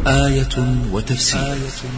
آية وتفسير.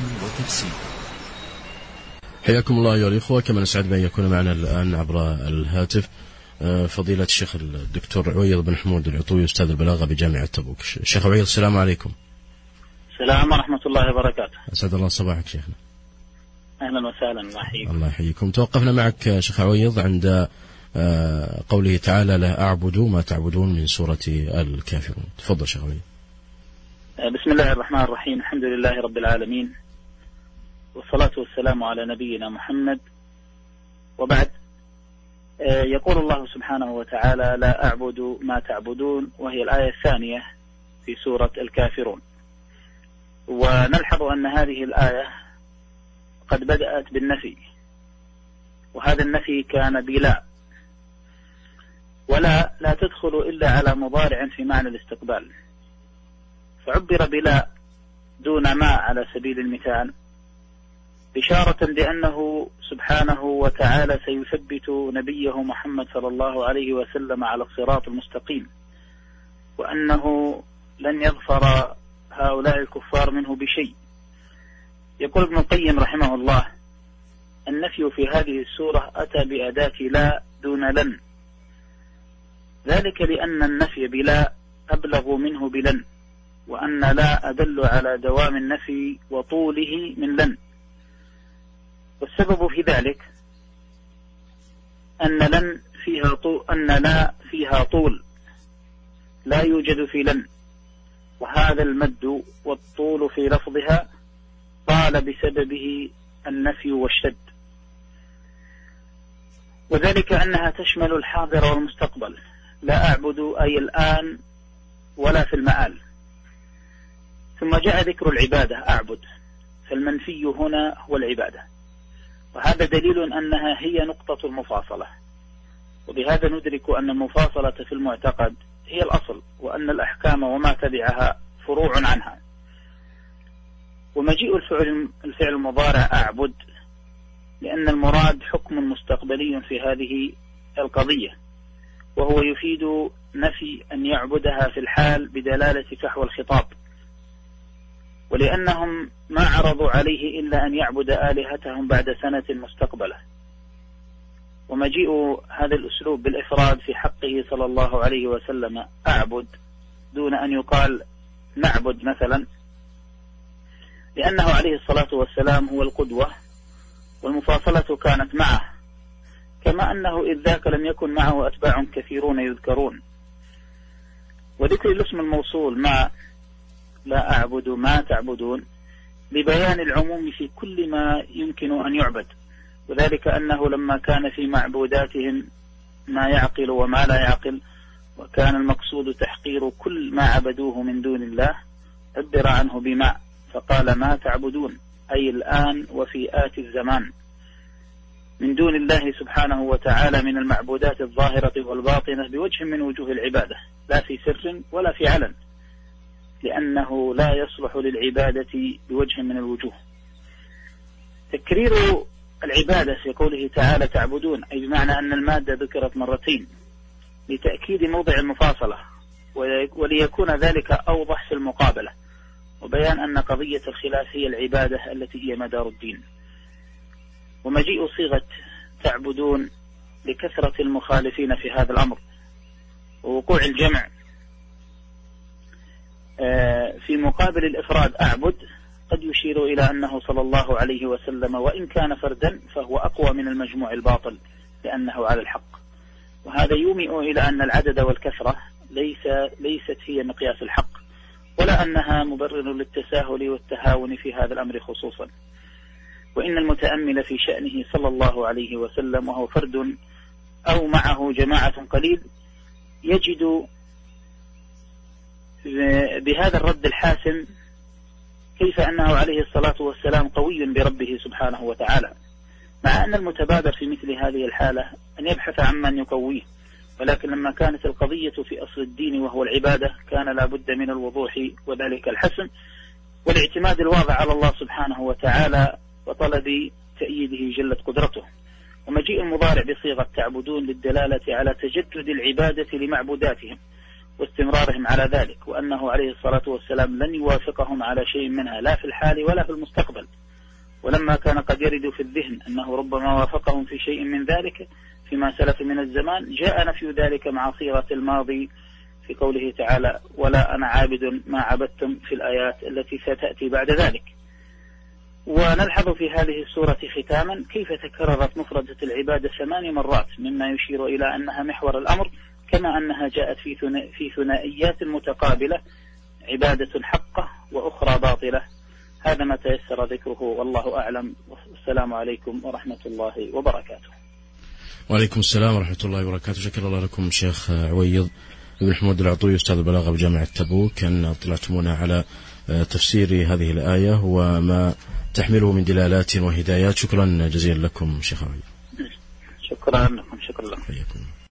حياكم الله أيها الإخوة، كما نسعد بأن يكون معنا الآن عبر الهاتف فضيلة الشيخ الدكتور عويض بن حمود العطوي، أستاذ البلاغة بجامعة تبوك. الشيخ عويض، السلام عليكم. السلام ورحمة الله وبركاته. أسعد الله صباحك شيخنا. أهلا وسهلا، الله يحييكم. الله يحييكم. توقفنا معك شيخ عويض عند قوله تعالى: لا أعبد ما تعبدون، من سورة الكافرون. تفضل شيخ عويض. بسم الله الرحمن الرحيم، الحمد لله رب العالمين، والصلاة والسلام على نبينا محمد، وبعد. يقول الله سبحانه وتعالى: لا أعبد ما تعبدون، وهي الآية الثانية في سورة الكافرون. ونلحظ أن هذه الآية قد بدأت بالنفي، وهذا النفي كان بلا، ولا لا تدخل إلا على مضارع في معنى الاستقبال، فعبر بلا دون ما على سبيل المثال، بشارة بأنه سبحانه وتعالى سيثبت نبيه محمد صلى الله عليه وسلم على الصراط المستقيم، وأنه لن يظفر هؤلاء الكفار منه بشيء. يقول ابن القيم رحمه الله: النفي في هذه السورة أتى بأداة لا دون لن، ذلك لأن النفي بلا أبلغ منه بلن، وأن لا أدل على دوام النفي وطوله من لن. والسبب في ذلك أن لا فيها طول لا يوجد في لن، وهذا المد والطول في لفظها طال بسببه النفي والشد، وذلك أنها تشمل الحاضر والمستقبل. لا أعبد أي الآن ولا في المآل. ثم جاء ذكر العبادة أعبد، فالمنفي هنا هو العبادة، وهذا دليل أنها هي نقطة المفاصلة. وبهذا ندرك أن المفاصلة في المعتقد هي الأصل، وأن الأحكام وما تبعها فروع عنها. ومجيء الفعل المضارع أعبد لأن المراد حكم مستقبلي في هذه القضية، وهو يفيد نفي أن يعبدها في الحال بدلالة فحوى الخطاب، ولأنهم ما عرضوا عليه إلا أن يعبد آلهتهم بعد سنة مستقبلة. ومجيء هذا الأسلوب بالإفراد في حقه صلى الله عليه وسلم أعبد دون أن يقال نعبد مثلا، لأنه عليه الصلاة والسلام هو القدوة، والمفاصلة كانت معه، كما أنه إذ ذاك لم يكن معه أتباع كثيرون يذكرون. وذكر الاسم الموصول مع لا أعبد ما تعبدون لبيان العموم في كل ما يمكن أن يعبد، وذلك أنه لما كان في معبوداتهم ما يعقل وما لا يعقل، وكان المقصود تحقير كل ما عبدوه من دون الله، عبر عنه بما، فقال ما تعبدون، أي الآن وفي آتي الزمان، من دون الله سبحانه وتعالى من المعبودات الظاهرة والباطنة بوجه من وجوه العبادة، لا في سر ولا في علن، لأنه لا يصلح للعبادة بوجه من الوجوه. تكرير العبادة في قوله تعالى تعبدون، أي بمعنى أن المادة ذكرت مرتين لتأكيد موضع المفاصلة، وليكون ذلك أوضح في المقابلة، وبيان أن قضية الخلاف هي العبادة التي هي مدار الدين. ومجيء صيغة تعبدون لكثرة المخالفين في هذا الأمر، ووقوع الجمع في مقابل الإفراد أعبد قد يشير إلى أنه صلى الله عليه وسلم وإن كان فردا فهو أقوى من المجموع الباطل، لأنه على الحق. وهذا يومئ إلى أن العدد والكثرة ليست هي مقياس الحق، ولا أنها مبرر للتساهل والتهاون في هذا الأمر خصوصا. وإن المتأمل في شأنه صلى الله عليه وسلم وهو فرد أو معه جماعة قليل يجد بهذا الرد الحاسم كيف أنه عليه الصلاة والسلام قوي بربه سبحانه وتعالى، مع أن المتبادر في مثل هذه الحالة أن يبحث عن من يقويه، ولكن لما كانت القضية في أصل الدين وهو العبادة كان لا بد من الوضوح وذلك الحسم والاعتماد الواضح على الله سبحانه وتعالى وطلب تأييده جلت قدرته. ومجيء المضارع بصيغة تعبدون للدلالة على تجدد العبادة لمعبوداتهم، واستمرارهم على ذلك، وأنه عليه الصلاة والسلام لن يوافقهم على شيء منها لا في الحال ولا في المستقبل. ولما كان قد يرد في الذهن أنه ربما وافقهم في شيء من ذلك فيما سلف من الزمان، جاء نفي ذلك مع صيغة الماضي في قوله تعالى: ولا أنا عابد ما عبدتم، في الآيات التي ستأتي بعد ذلك. ونلحظ في هذه السورة ختاما كيف تكررت مفردة العبادة 8 مرات، مما يشير إلى أنها محور الأمر، كما أنها جاءت في ثنائيات متقابلة: عبادة حقة وأخرى باطلة. هذا ما تيسر ذكره والله أعلم، والسلام عليكم ورحمة الله وبركاته. وعليكم السلام ورحمة الله وبركاته. شكر الله لكم شيخ عويض بن حمود العطوي أستاذ البلاغة بجامعة تبوك أن اطلعتمونا على تفسير هذه الآية وما تحمله من دلالات وهدايات. شكرا جزيلا لكم شيخ عويض. شكرا لكم. شكرا لكم.